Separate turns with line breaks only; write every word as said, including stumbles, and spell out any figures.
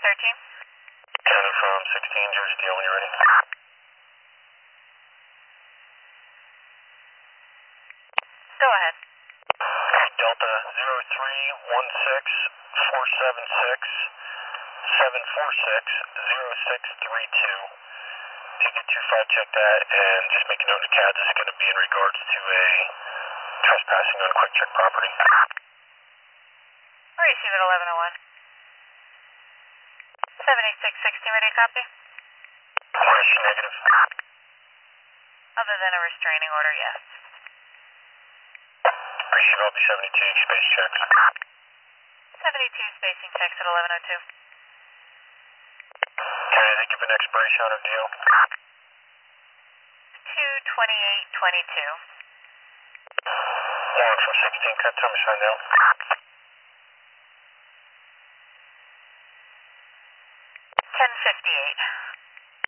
thirteen.
County from sixteen, Jersey Deal when you're ready.
Go ahead.
Delta zero three one six four seven six seven four six zero six three two. You get two five, check that, and just make a note to C A D. This is going to be in regards to a trespassing on Quick Check property.
Receive at eleven oh one. seven eight six sixteen, ready to copy?
Question negative.
Other than a restraining order, yes.
Receive L B seventy-two, space checks.
seventy-two spacing checks at eleven oh two.
Okay, they give an expiration on a deal.
two twenty-eight twenty-two.
One from sixteen, cut time sign now.
ten fifty-eight.